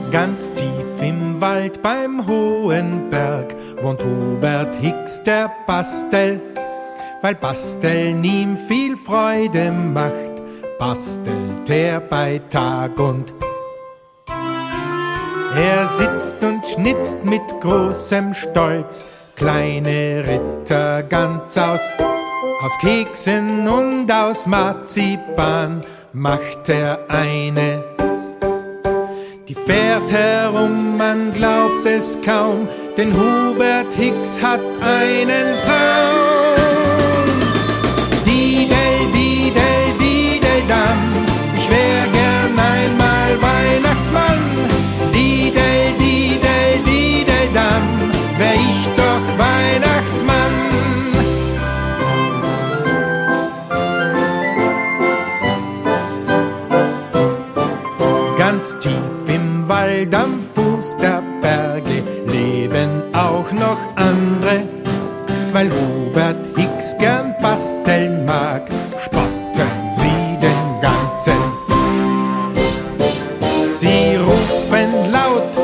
Ganz tief im Wald beim hohen Berg wohnt Hubert Hix, der Bastel. Weil Basteln ihm viel Freude macht, bastelt er bei Tag und er sitzt und schnitzt mit großem Stolz kleine Ritter ganz aus Keksen und aus Marzipan macht er eine. Die fährt herum, man glaubt es kaum, denn Hubert Hix hat einen Traum. Didel, didel, didel, dam, ich wär gern einmal Weihnachtsmann. Didel, didel, didel, dam, wär ich doch Weihnachtsmann. Ganz tief im Wald am Fuß der Berge leben auch noch andere. Weil Hubert Hix gern basteln mag, spotten sie den ganzen. Sie rufen laut: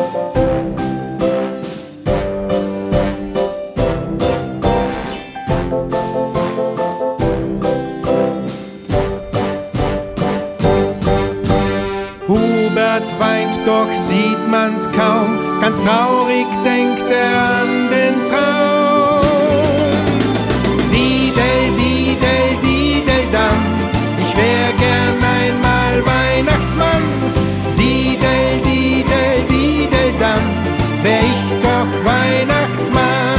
Hubert weint, doch sieht man's kaum, ganz traurig denkt er an den Traum. Didel, didel, didel, dam, ich wär gern einmal Weihnachtsmann. Didel, didel, didel, dam, wär ich doch Weihnachtsmann.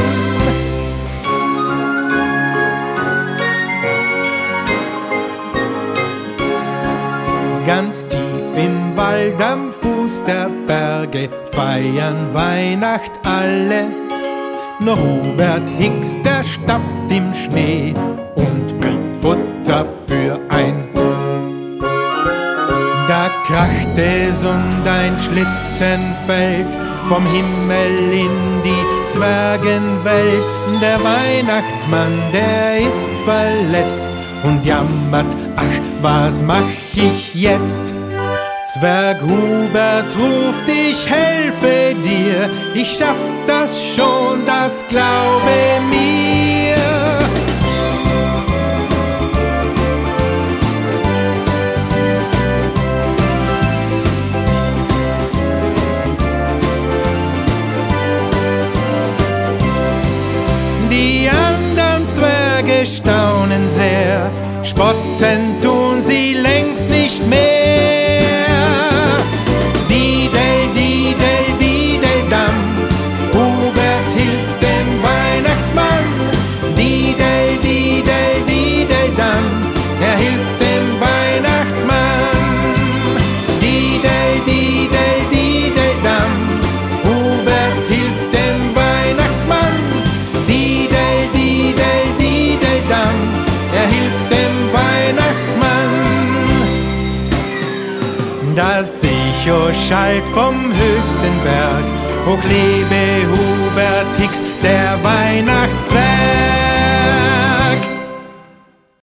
Ganz tief im Wald am Fuß der Berge feiern Weihnacht alle. Nur Hubert Hix, der stapft im Schnee und bringt Futter für ein. Da kracht es und ein Schlitten fällt vom Himmel in die Zwergenwelt. Der Weihnachtsmann, der ist verletzt und jammert: Ach, was mach ich jetzt? Zwerg Hubert ruft: Ich helfe dir, ich schaff das schon, das glaube mir. Die anderen Zwerge staunen sehr, spotten tun sie längst nicht mehr. Didel, didel, didel, dam, Hubert hilft dem Weihnachtsmann. Didel, didel, didel, dam, er hilft dem Weihnachtsmann. Didel, didel, didel, dam, Hubert hilft dem Weihnachtsmann. Didel, didel, didel, dam, er hilft dem Weihnachtsmann. Das Echo schallt vom höchsten Berg, hoch lebe Hubert Hix, der Weihnachtszwerg.